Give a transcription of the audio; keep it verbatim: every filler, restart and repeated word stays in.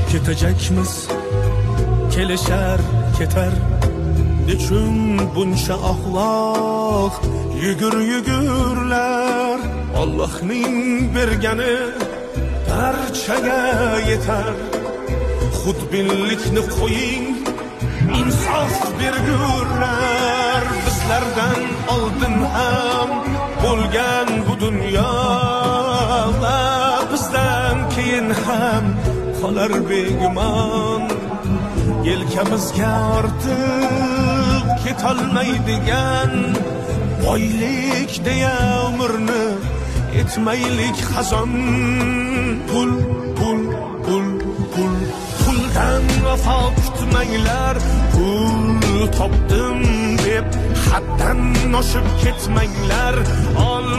ketacakmiz, kelishar ketar. Nechun buncha axloq yugur yugurlar, Allohning bergani barchaga yetar. Xudbinlikni qo'ying, insof bergurlar. Bizlardan oldin ham bo'lgan bu dunyo, bizdan keyin ham qolar begumon. Yelkamizga ortib ketolmaydigan boylik deya umrni etmaylik xazon. Pul, pul, pul, pul, puldan vafo kutmanglar. Pul topdim deb haddan oshib ketmanglar.